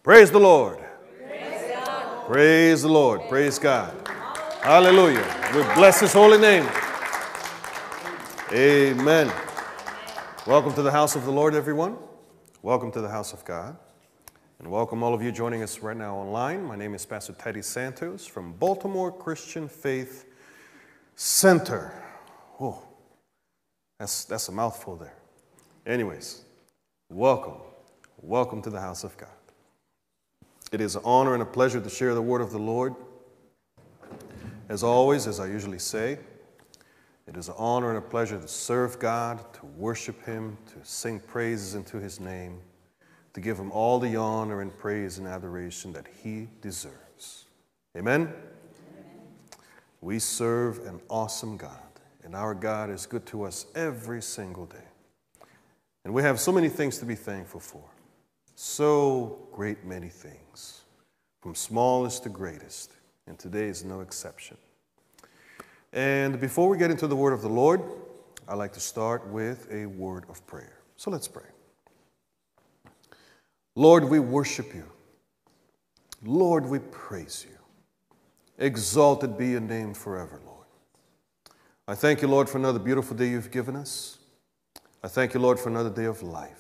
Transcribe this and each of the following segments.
Praise the Lord. Praise the Lord. Praise God. Hallelujah. We bless His holy name. Amen. Welcome to the house of the Lord, everyone. Welcome to the house of God. And welcome all of you joining us right now online. My name is Pastor Teddy Santos from Baltimore Christian Faith Center. Oh, that's a mouthful there. Anyways, welcome. Welcome to the house of God. It is an honor and a pleasure to share the word of the Lord. As always, as I usually say, it is an honor and a pleasure to serve God, to worship Him, to sing praises into His name, to give Him all the honor and praise and adoration that He deserves. Amen? Amen. We serve an awesome God, and our God is good to us every single day. And we have so many things to be thankful for. So great many things, from smallest to greatest, and today is no exception. And before we get into the word of the Lord, I'd like to start with a word of prayer. So let's pray. Lord, we worship you. Lord, we praise you. Exalted be your name forever, Lord. I thank you, Lord, for another beautiful day you've given us. I thank you, Lord, for another day of life.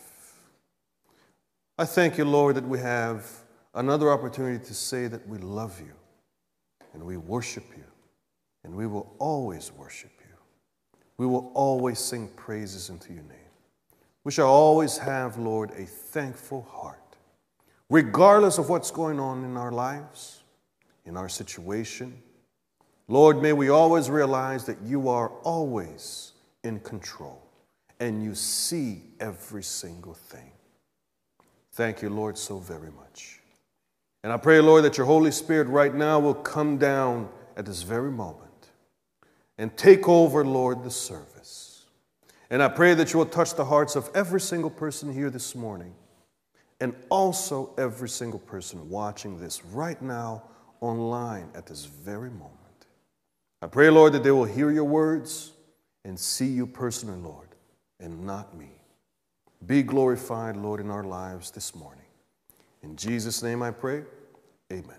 I thank you, Lord, that we have another opportunity to say that we love you and we worship you, and we will always worship you. We will always sing praises into your name. We shall always have, Lord, a thankful heart, regardless of what's going on in our lives, in our situation. Lord, may we always realize that you are always in control and you see every single thing. Thank you, Lord, so very much. And I pray, Lord, that your Holy Spirit right now will come down at this very moment and take over, Lord, the service. And I pray that you will touch the hearts of every single person here this morning and also every single person watching this right now online at this very moment. I pray, Lord, that they will hear your words and see you personally, Lord, and not me. Be glorified, Lord, in our lives this morning. In Jesus' name I pray, amen.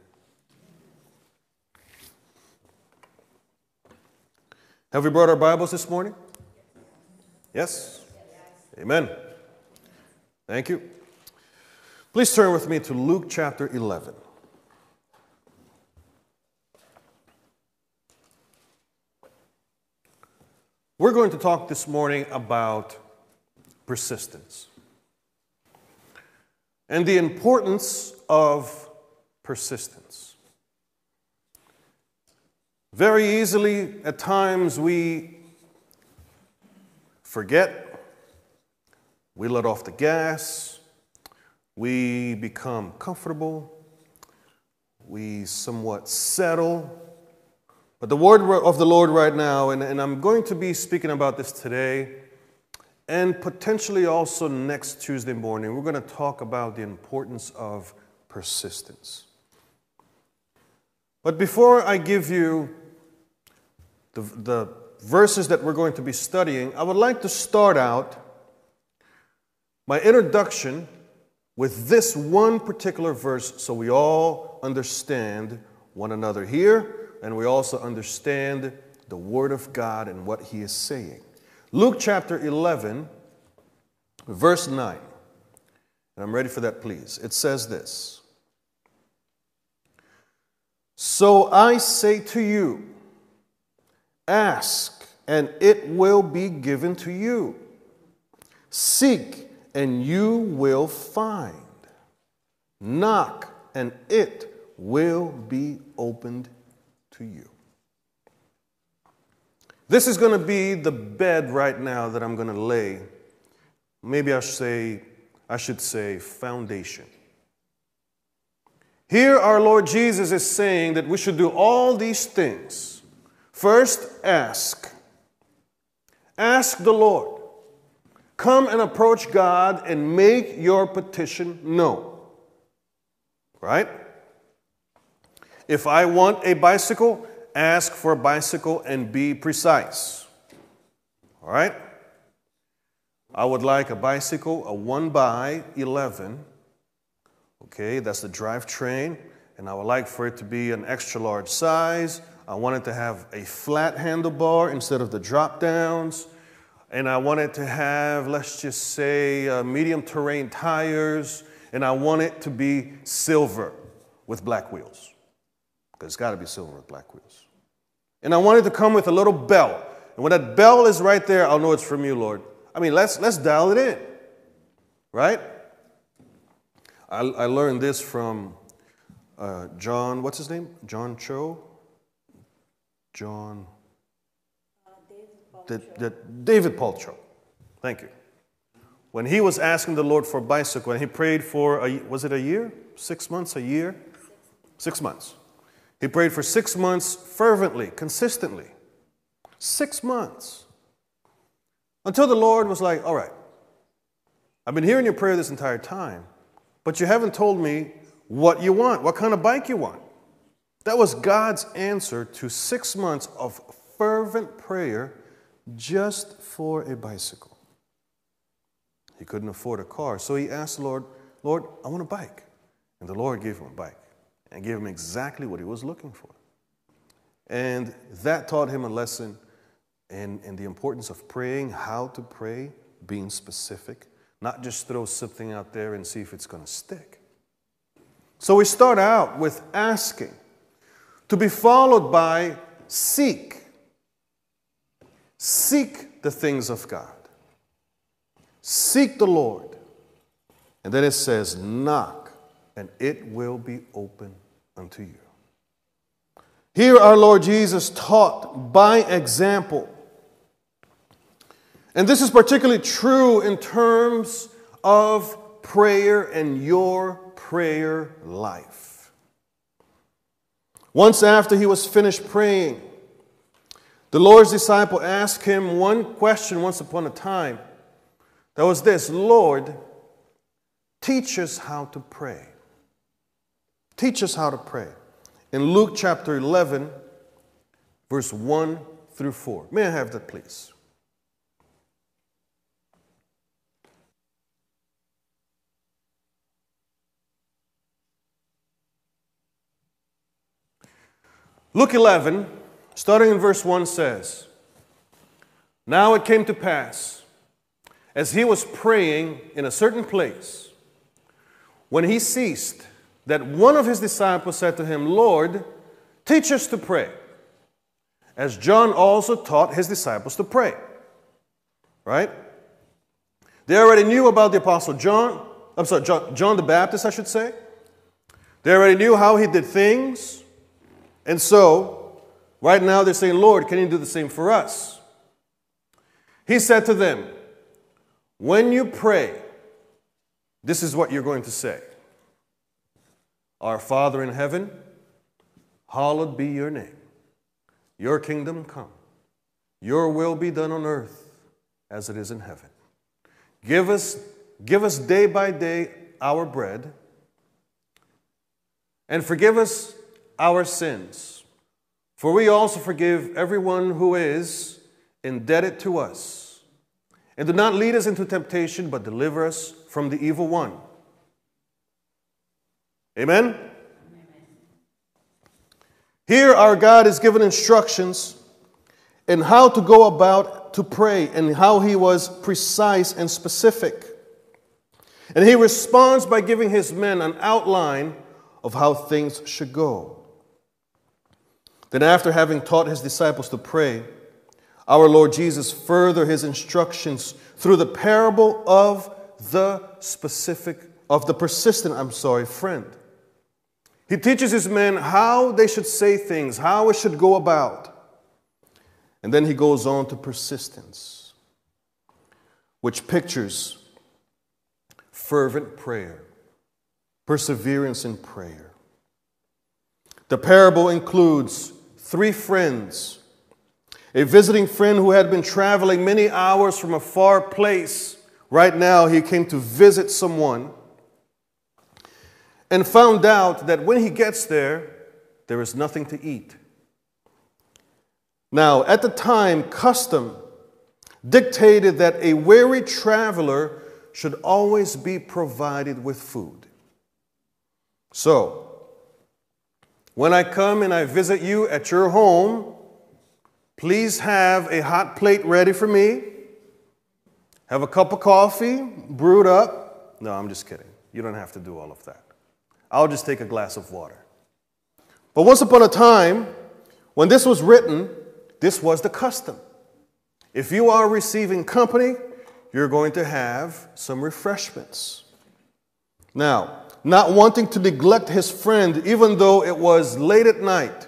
Have we brought our Bibles this morning? Yes? Amen. Thank you. Please turn with me to Luke chapter 11. We're going to talk this morning about persistence and the importance of persistence. Very easily, at times, we forget, we let off the gas, we become comfortable, we somewhat settle. But the word of the Lord right now, and I'm going to be speaking about this today, and potentially also next Tuesday morning, we're going to talk about the importance of persistence. But before I give you the verses that we're going to be studying, I would like to start out my introduction with this one particular verse so we all understand one another here, and we also understand the Word of God and what He is saying. Luke chapter 11, verse 9. And I'm ready for that, please. It says this. So I say to you, ask, and it will be given to you. Seek, and you will find. Knock, and it will be opened to you. This is going to be the bed right now that I'm going to lay. Maybe I should say foundation. Here our Lord Jesus is saying that we should do all these things. First, ask. Ask the Lord. Come and approach God and make your petition known. Right? If I want a bicycle, ask for a bicycle and be precise. All right? I would like a bicycle, a 1x11, Okay, that's the drivetrain, and I would like for it to be an extra large size. I want it to have a flat handlebar instead of the drop downs. And I want it to have, let's just say, medium terrain tires. And I want it to be silver with black wheels. Because it's got to be silver with black wheels. And I want it to come with a little bell. And when that bell is right there, I'll know it's from you, Lord. I mean, let's dial it in. Right? I learned this from John, what's his name? John Cho? David Paul Cho. Thank you. When he was asking the Lord for a bicycle, and he prayed for, was it a year? 6 months, a year? 6 months. He prayed for 6 months fervently, consistently. 6 months. Until the Lord was like, all right, I've been hearing your prayer this entire time, but you haven't told me what you want, what kind of bike you want. That was God's answer to 6 months of fervent prayer just for a bicycle. He couldn't afford a car, so he asked the Lord, Lord, I want a bike. And the Lord gave him a bike and gave him exactly what he was looking for. And that taught him a lesson in the importance of praying, how to pray, being specific, not just throw something out there and see if it's going to stick. So we start out with asking, to be followed by seek. Seek the things of God. Seek the Lord. And then it says, knock, and it will be open unto you. Here our Lord Jesus taught by example. And this is particularly true in terms of prayer and your prayer life. Once after he was finished praying, the Lord's disciple asked him one question once upon a time. That was this: Lord, teach us how to pray. Teach us how to pray. In Luke chapter 11, verse 1 through 4. May I have that, please? Luke 11, starting in verse 1 says, Now it came to pass, as he was praying in a certain place, when he ceased, that one of his disciples said to him, Lord, teach us to pray, as John also taught his disciples to pray. Right? They already knew about the Apostle John. John the Baptist, I should say. They already knew how he did things. And so, right now they're saying, Lord, can you do the same for us? He said to them, when you pray, this is what you're going to say. Our Father in heaven, hallowed be your name. Your kingdom come. Your will be done on earth as it is in heaven. Give us day by day our bread, and forgive us our sins, for we also forgive everyone who is indebted to us. And do not lead us into temptation, but deliver us from the evil one. Amen? Amen. Here our God is given instructions in how to go about to pray and how he was precise and specific. And he responds by giving his men an outline of how things should go. Then after having taught his disciples to pray, our Lord Jesus furthered his instructions through the parable of the persistent friend. He teaches his men how they should say things, how it should go about. And then he goes on to persistence, which pictures fervent prayer, perseverance in prayer. The parable includes 3 friends. A visiting friend who had been traveling many hours from a far place. Right now, he came to visit someone and found out that when he gets there, there is nothing to eat. Now, at the time, custom dictated that a weary traveler should always be provided with food. So, when I come and I visit you at your home, please have a hot plate ready for me. Have a cup of coffee brewed up. No, I'm just kidding. You don't have to do all of that. I'll just take a glass of water. But once upon a time, when this was written, this was the custom. If you are receiving company, you're going to have some refreshments. Now, not wanting to neglect his friend, even though it was late at night,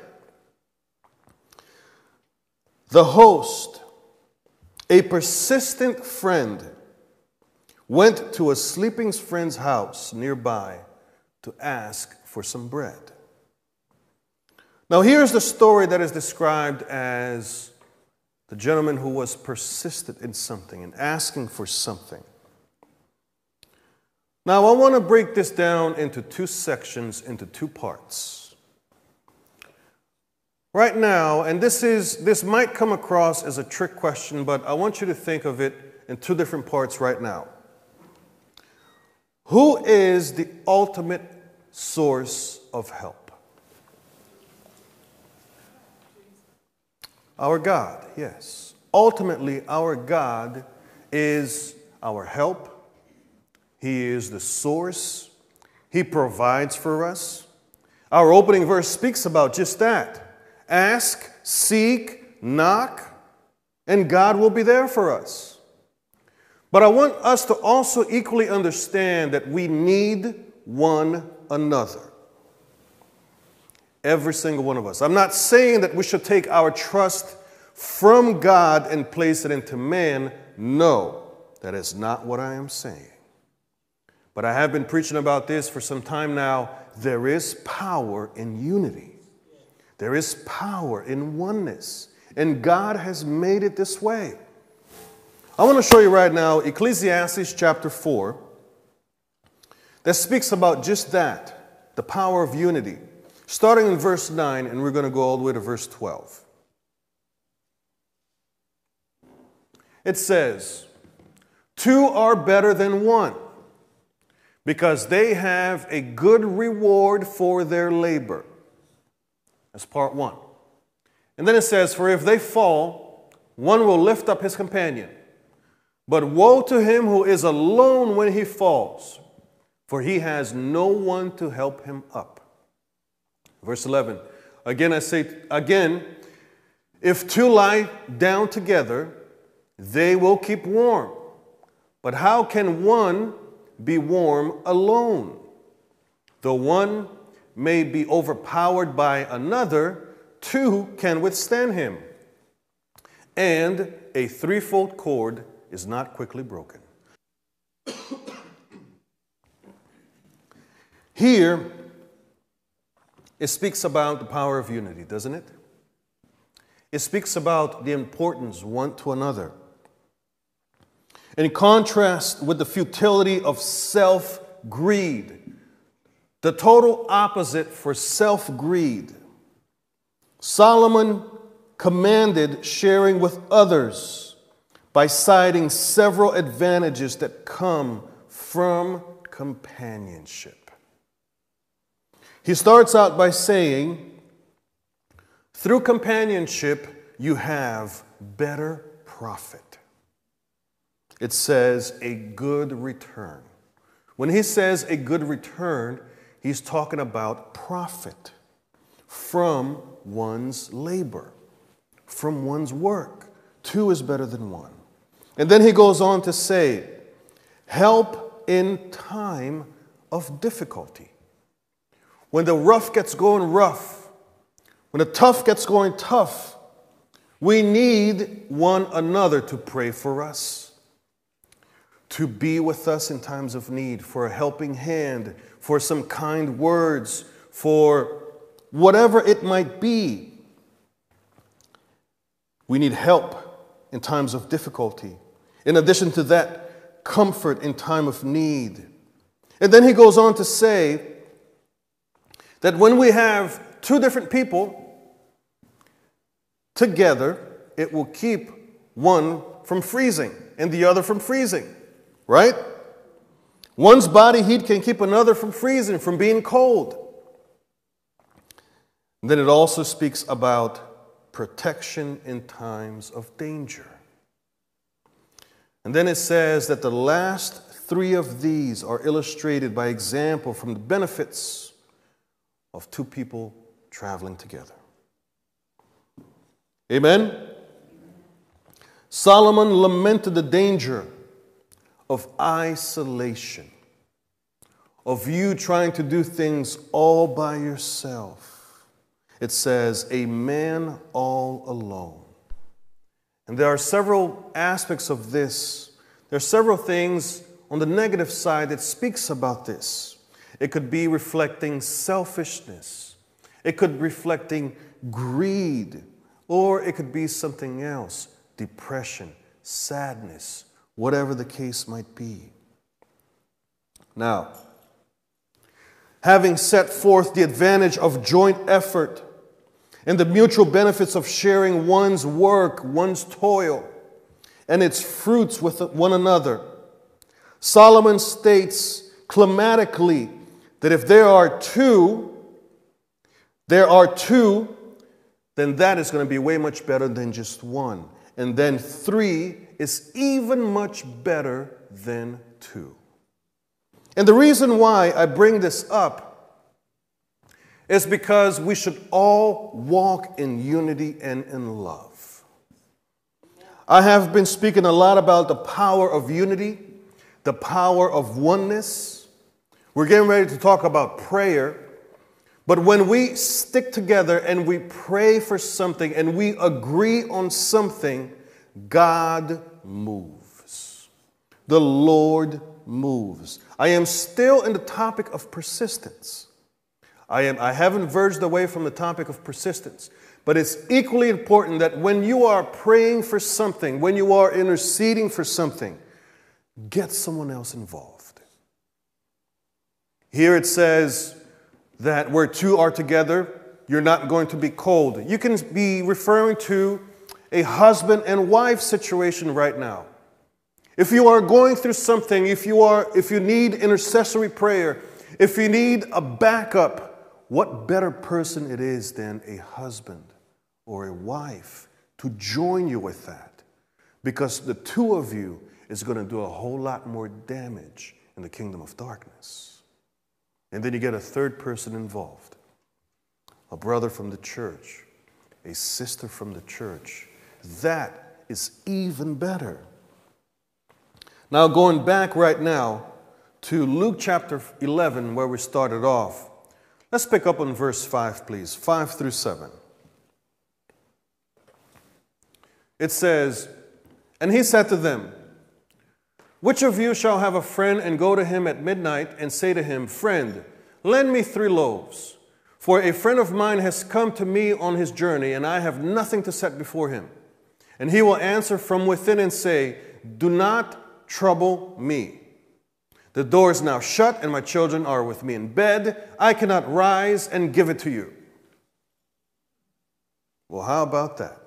the host, a persistent friend, went to a sleeping friend's house nearby to ask for some bread. Now, here's the story that is described as the gentleman who was persistent in something and asking for something. Now, I want to break this down into two sections, into two parts. Right now, and this might come across as a trick question, but I want you to think of it in two different parts right now. Who is the ultimate source of help? Our God, yes. Ultimately, our God is our help. He is the source. He provides for us. Our opening verse speaks about just that. Ask, seek, knock, and God will be there for us. But I want us to also equally understand that we need one another. Every single one of us. I'm not saying that we should take our trust from God and place it into man. No, that is not what I am saying. But I have been preaching about this for some time now. There is power in unity. There is power in oneness. And God has made it this way. I want to show you right now Ecclesiastes chapter 4 that speaks about just that, the power of unity. Starting in verse 9, and we're going to go all the way to verse 12. It says, "Two are better than one, because they have a good reward for their labor." That's part one. And then it says, "For if they fall, one will lift up his companion. But woe to him who is alone when he falls, for he has no one to help him up." Verse 11, again I say, if two lie down together, they will keep warm. But how can one be warm alone? Though one may be overpowered by another, two can withstand him. And a threefold cord is not quickly broken. Here, it speaks about the power of unity, doesn't it? It speaks about the importance one to another. In contrast with the futility of self-greed, the total opposite for self-greed, Solomon commanded sharing with others by citing several advantages that come from companionship. He starts out by saying, through companionship, you have better profit. It says a good return. When he says a good return, he's talking about profit from one's labor, from one's work. Two is better than one. And then he goes on to say, help in time of difficulty. When the rough gets going rough, when the tough gets going tough, we need one another to pray for us, to be with us in times of need, for a helping hand, for some kind words, for whatever it might be. We need help in times of difficulty. In addition to that, comfort in time of need. And then he goes on to say that when we have two different people together, it will keep one from freezing and the other from freezing, right? One's body heat can keep another from freezing, from being cold. And then it also speaks about protection in times of danger. And then it says that the last three of these are illustrated by example from the benefits of two people traveling together. Amen? Solomon lamented the danger of isolation, of you trying to do things all by yourself. It says, a man all alone. And there are several aspects of this. There are several things on the negative side that speaks about this. It could be reflecting selfishness. It could be reflecting greed. Or it could be something else, depression, sadness, whatever the case might be. Now, having set forth the advantage of joint effort and the mutual benefits of sharing one's work, one's toil, and its fruits with one another, Solomon states climatically that if there are two, then that is going to be way much better than just one. And then three is even much better than two. And the reason why I bring this up is because we should all walk in unity and in love. I have been speaking a lot about the power of unity, the power of oneness. We're getting ready to talk about prayer. But when we stick together and we pray for something and we agree on something, God moves. The Lord moves. I am still in the topic of persistence. I haven't verged away from the topic of persistence. But it's equally important that when you are praying for something, when you are interceding for something, get someone else involved. Here it says that where two are together, you're not going to be cold. You can be referring to a husband and wife situation right now. If you are going through something, if you need intercessory prayer, if you need a backup, what better person it is than a husband or a wife to join you with that? Because the two of you is going to do a whole lot more damage in the kingdom of darkness. And then you get a third person involved, a brother from the church, a sister from the church. That is even better. Now, going back right now to Luke chapter 11, where we started off, let's pick up on verse 5, please, 5 through 7. It says, "And he said to them, which of you shall have a friend and go to him at midnight and say to him, Friend, lend me 3 loaves, for a friend of mine has come to me on his journey, and I have nothing to set before him. And he will answer from within and say, Do not trouble me. The door is now shut, and my children are with me in bed. I cannot rise and give it to you." Well, how about that?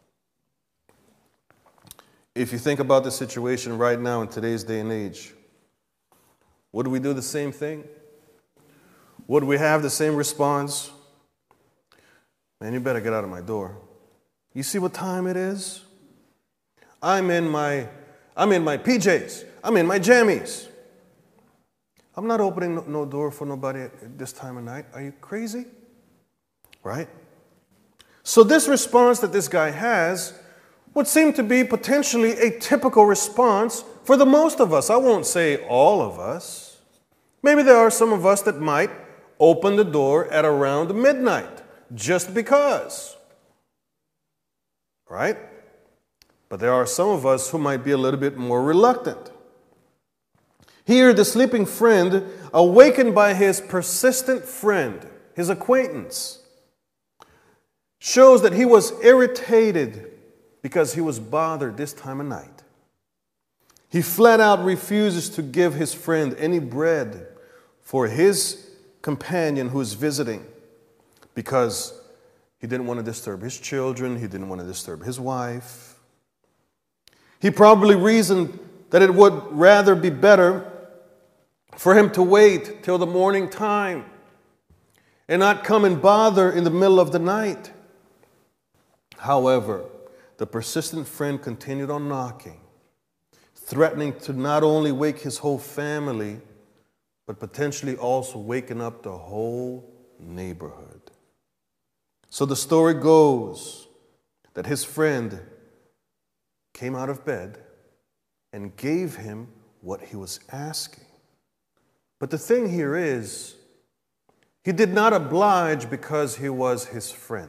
If you think about the situation right now in today's day and age, would we do the same thing? Would we have the same response? Man, you better get out of my door. You see what time it is? I'm in my PJs. I'm in my jammies. I'm not opening no door for nobody at this time of night. Are you crazy? Right? So this response that this guy has would seem to be potentially a typical response for the most of us. I won't say all of us. Maybe there are some of us that might open the door at around midnight, just because. Right? But there are some of us who might be a little bit more reluctant. Here, the sleeping friend, awakened by his persistent friend, his acquaintance, shows that he was irritated because he was bothered this time of night. He flat out refuses to give his friend any bread for his companion who is visiting because he didn't want to disturb his children, he didn't want to disturb his wife. He probably reasoned that it would rather be better for him to wait till the morning time and not come and bother in the middle of the night. However, the persistent friend continued on knocking, threatening to not only wake his whole family, but potentially also waking up the whole neighborhood. So the story goes that his friend came out of bed and gave him what he was asking. But the thing here is, he did not oblige because he was his friend.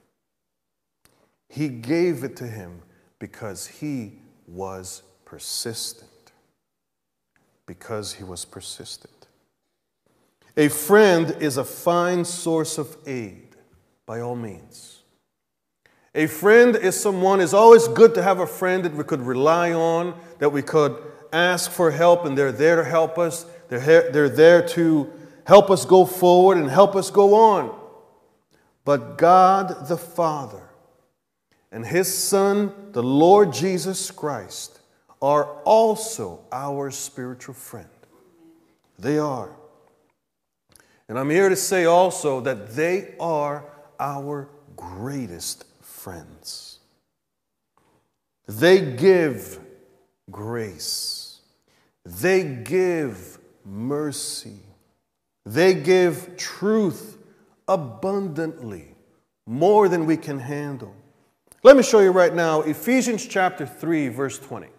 He gave it to him because he was persistent. Because he was persistent. A friend is a fine source of aid, by all means. A friend is someone, it's always good to have a friend that we could rely on, that we could ask for help, and they're there to help us. They're there to help us go forward and help us go on. But God the Father and His Son, the Lord Jesus Christ, are also our spiritual friend. They are. And I'm here to say also that they are our greatest friends. They give grace. They give mercy. They give truth abundantly, more than we can handle. Let me show you right now, Ephesians chapter 3, verse 20.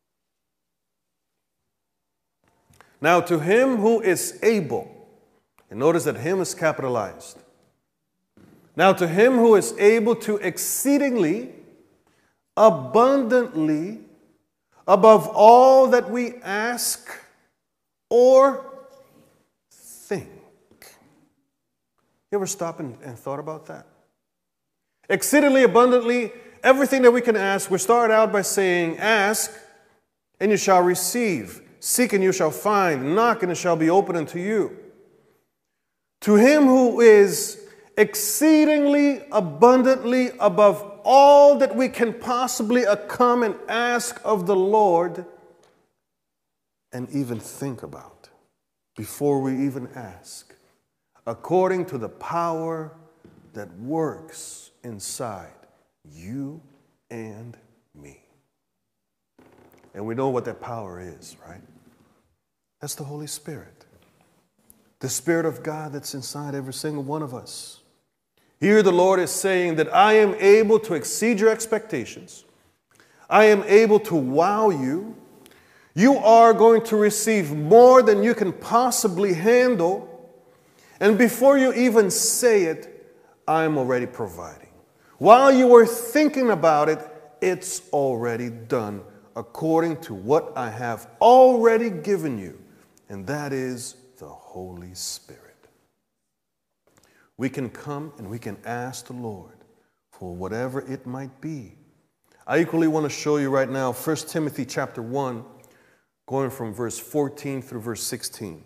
Now to him who is able, and notice that him is capitalized. Now to him who is able to exceedingly, abundantly, above all that we ask or think. You ever stop and thought about that? Exceedingly, abundantly, everything that we can ask. We start out by saying, ask, and you shall receive. Seek, and you shall find. Knock, and it shall be opened unto you. To him who is exceedingly abundantly above all that we can possibly come and ask of the Lord and even think about before we even ask, according to the power that works inside you and me. And we know what that power is, right? That's the Holy Spirit. The Spirit of God that's inside every single one of us. Here the Lord is saying that I am able to exceed your expectations. I am able to wow you. You are going to receive more than you can possibly handle. And before you even say it, I am already providing. While you were thinking about it, it's already done according to what I have already given you. And that is the Holy Spirit. We can come and we can ask the Lord for whatever it might be. I equally want to show you right now 1 Timothy chapter 1, going from verse 14 through verse 16.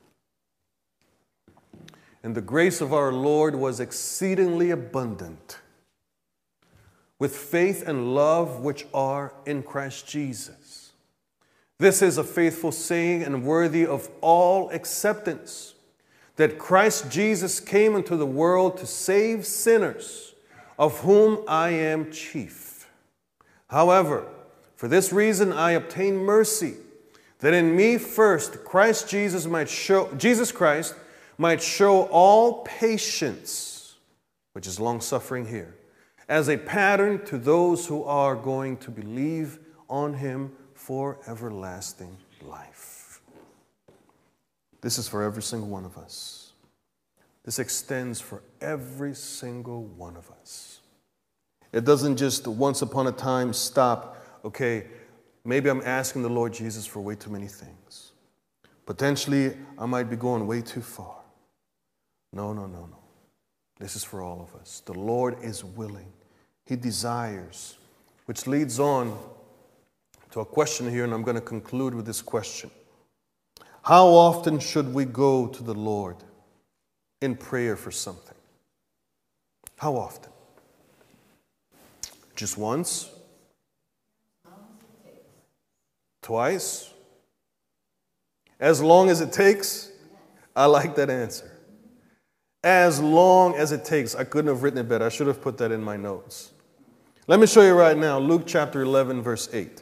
And the grace of our Lord was exceedingly abundant, with faith and love which are in Christ Jesus. This is a faithful saying and worthy of all acceptance, that Christ Jesus came into the world to save sinners, of whom I am chief. However, for this reason I obtained mercy, that in me first Jesus Christ might show all patience, which is long-suffering here, as a pattern to those who are going to believe on him for everlasting life. This is for every single one of us. This extends for every single one of us. It doesn't just once upon a time stop, okay, maybe I'm asking the Lord Jesus for way too many things. Potentially, I might be going way too far. No. This is for all of us. The Lord is willing. He desires, which leads on to a question here, and I'm going to conclude with this question. How often should we go to the Lord in prayer for something? How often? Just once? Twice? As long as it takes? I like that answer. As long as it takes. I couldn't have written it better. I should have put that in my notes. Let me show you right now, Luke chapter 11, verse 8.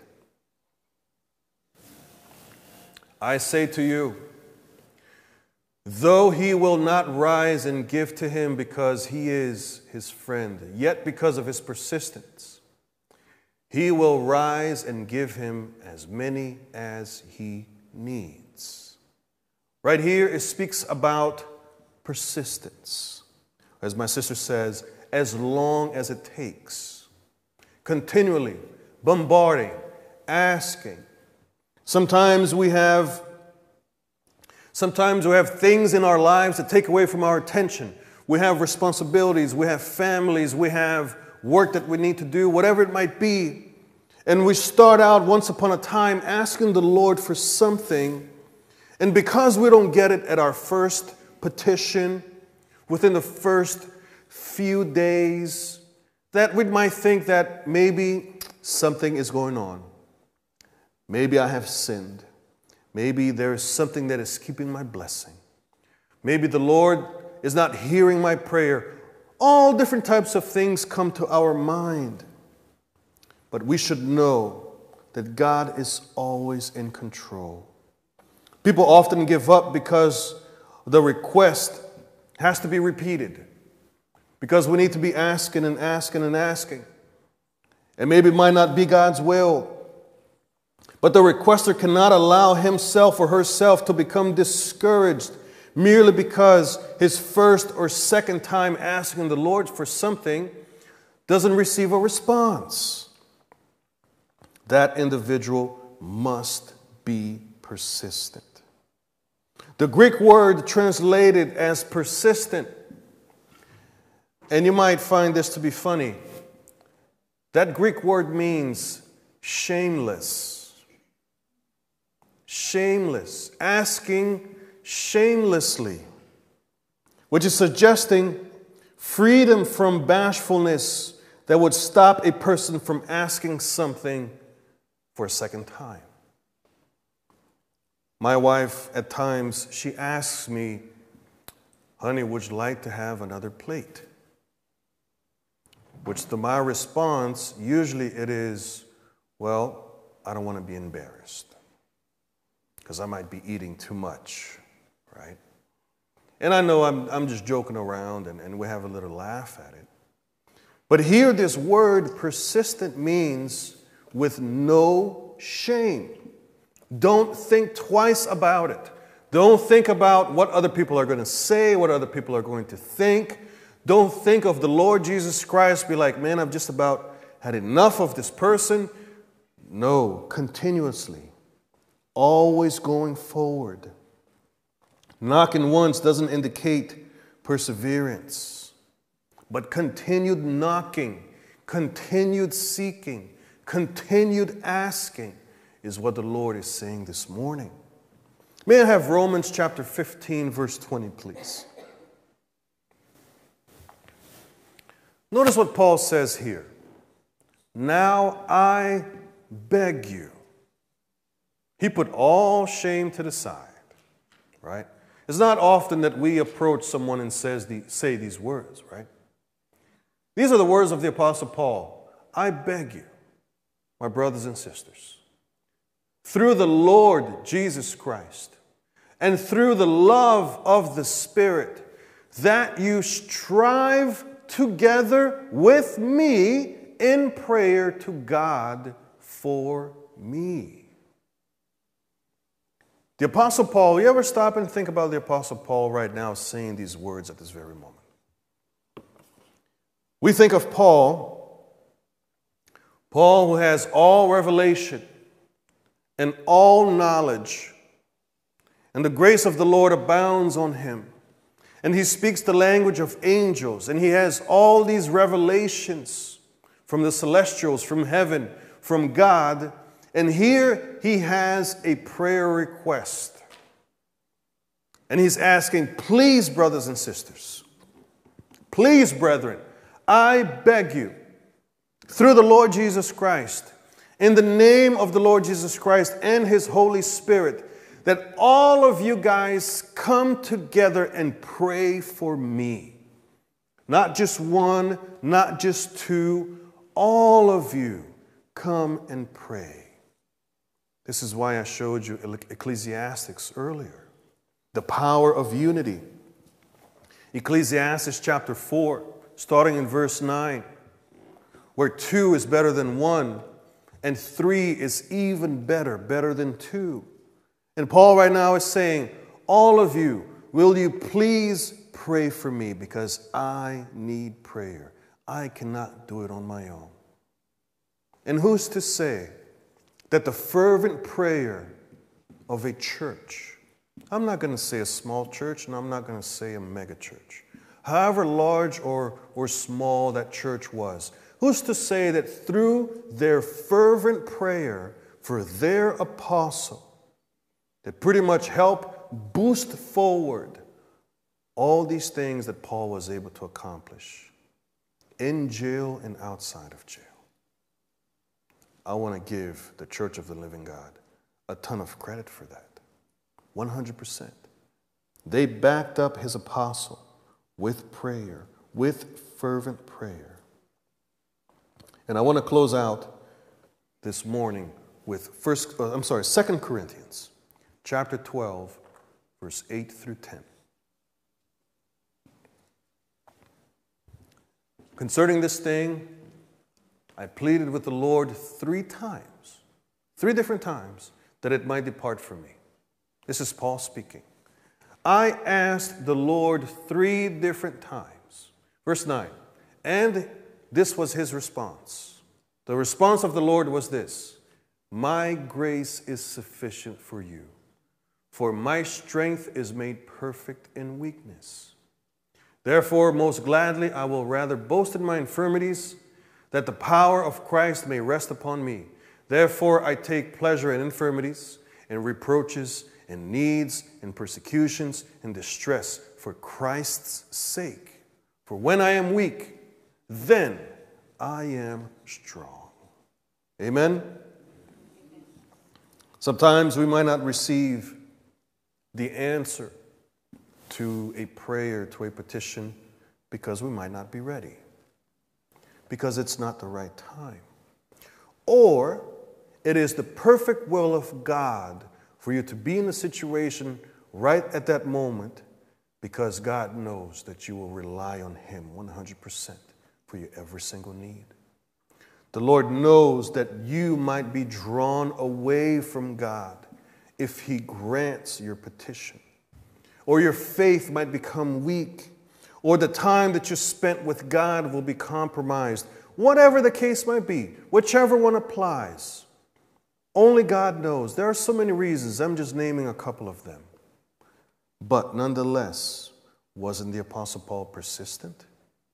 I say to you, though he will not rise and give to him because he is his friend, yet because of his persistence, he will rise and give him as many as he needs. Right here, it speaks about persistence. As my sister says, as long as it takes. Continually bombarding, asking. Sometimes we have things in our lives that take away from our attention. We have responsibilities, we have families, we have work that we need to do, whatever it might be. And we start out once upon a time asking the Lord for something. And because we don't get it at our first petition, within the first few days, that we might think that maybe something is going on. Maybe I have sinned. Maybe there is something that is keeping my blessing. Maybe the Lord is not hearing my prayer. All different types of things come to our mind. But we should know that God is always in control. People often give up because the request has to be repeated. Because we need to be asking and asking and asking. And maybe it might not be God's will. But the requester cannot allow himself or herself to become discouraged merely because his first or second time asking the Lord for something doesn't receive a response. That individual must be persistent. The Greek word translated as persistent, and you might find this to be funny, that Greek word means shameless. Shameless, asking shamelessly, which is suggesting freedom from bashfulness that would stop a person from asking something for a second time. My wife, at times, she asks me, honey, would you like to have another plate? Which to my response, usually it is, well, I don't want to be embarrassed. Because I might be eating too much, right? And I know I'm just joking around and we have a little laugh at it. But here this word persistent means with no shame. Don't think twice about it. Don't think about what other people are going to say, what other people are going to think. Don't think of the Lord Jesus Christ, be like, man, I've just about had enough of this person. No, continuously. Always going forward. Knocking once doesn't indicate perseverance, but continued knocking, continued seeking, continued asking is what the Lord is saying this morning. May I have Romans chapter 15, verse 20, please? Notice what Paul says here. Now I beg you. He put all shame to the side, right? It's not often that we approach someone and say these words, right? These are the words of the Apostle Paul. I beg you, my brothers and sisters, through the Lord Jesus Christ and through the love of the Spirit, that you strive together with me in prayer to God for me. The Apostle Paul, you ever stop and think about the Apostle Paul right now saying these words at this very moment? We think of Paul who has all revelation and all knowledge, and the grace of the Lord abounds on him. And he speaks the language of angels, and he has all these revelations from the celestials, from heaven, from God. And here he has a prayer request. And he's asking, please, brothers and sisters, please, brethren, I beg you, through the Lord Jesus Christ, in the name of the Lord Jesus Christ and his Holy Spirit, that all of you guys come together and pray for me. Not just one, not just two, all of you come and pray. This is why I showed you Ecclesiastes earlier. The power of unity. Ecclesiastes chapter 4, starting in verse 9, where 2 is better than 1, and 3 is even better than 2. And Paul right now is saying, all of you, will you please pray for me, because I need prayer. I cannot do it on my own. And who's to say that the fervent prayer of a church, I'm not going to say a small church, and I'm not going to say a mega church, however large or small that church was, who's to say that through their fervent prayer for their apostle, that pretty much help boost forward all these things that Paul was able to accomplish in jail and outside of jail? I want to give the Church of the Living God a ton of credit for that. 100%. They backed up his apostle with prayer, with fervent prayer. And I want to close out this morning with 2 Corinthians chapter 12, verse 8 through 10. Concerning this thing, I pleaded with the Lord 3 times, 3 different times, that it might depart from me. This is Paul speaking. I asked the Lord 3 different times. Verse 9, and this was his response. The response of the Lord was this: my grace is sufficient for you, for my strength is made perfect in weakness. Therefore, most gladly, I will rather boast in my infirmities, that the power of Christ may rest upon me. Therefore, I take pleasure in infirmities, in reproaches, in needs, in persecutions, in distress, for Christ's sake. For when I am weak, then I am strong. Amen? Sometimes we might not receive the answer to a prayer, to a petition, because we might not be ready, because it's not the right time. Or it is the perfect will of God for you to be in a situation right at that moment, because God knows that you will rely on Him 100% for your every single need. The Lord knows that you might be drawn away from God if He grants your petition. Or your faith might become weak, or the time that you spent with God will be compromised. Whatever the case might be, whichever one applies, only God knows. There are so many reasons. I'm just naming a couple of them. But nonetheless, wasn't the Apostle Paul persistent?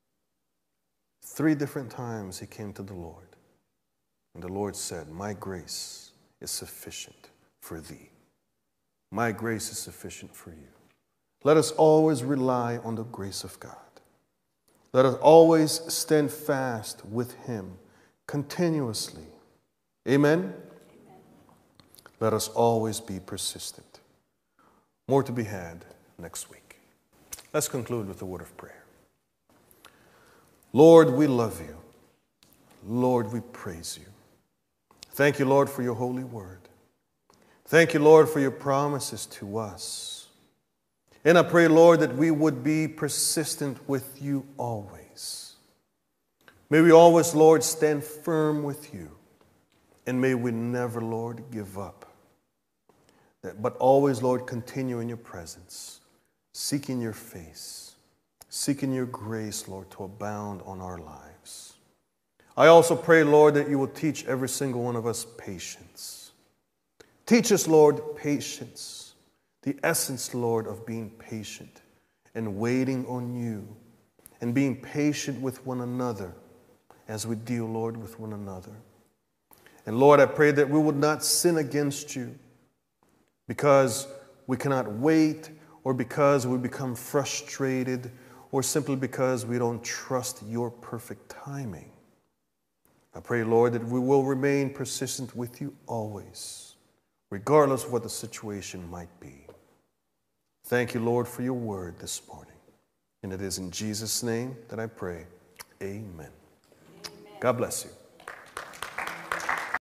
3 different times he came to the Lord. And the Lord said, my grace is sufficient for thee. My grace is sufficient for you. Let us always rely on the grace of God. Let us always stand fast with Him continuously. Amen? Amen. Let us always be persistent. More to be had next week. Let's conclude with a word of prayer. Lord, we love you. Lord, we praise you. Thank you, Lord, for your holy word. Thank you, Lord, for your promises to us. And I pray, Lord, that we would be persistent with you always. May we always, Lord, stand firm with you. And may we never, Lord, give up. But always, Lord, continue in your presence, seeking your face, seeking your grace, Lord, to abound on our lives. I also pray, Lord, that you will teach every single one of us patience. Teach us, Lord, patience, the essence, Lord, of being patient and waiting on you and being patient with one another as we deal, Lord, with one another. And Lord, I pray that we would not sin against you because we cannot wait, or because we become frustrated, or simply because we don't trust your perfect timing. I pray, Lord, that we will remain persistent with you always, regardless of what the situation might be. Thank you, Lord, for your word this morning. And it is in Jesus' name that I pray. Amen. God bless you.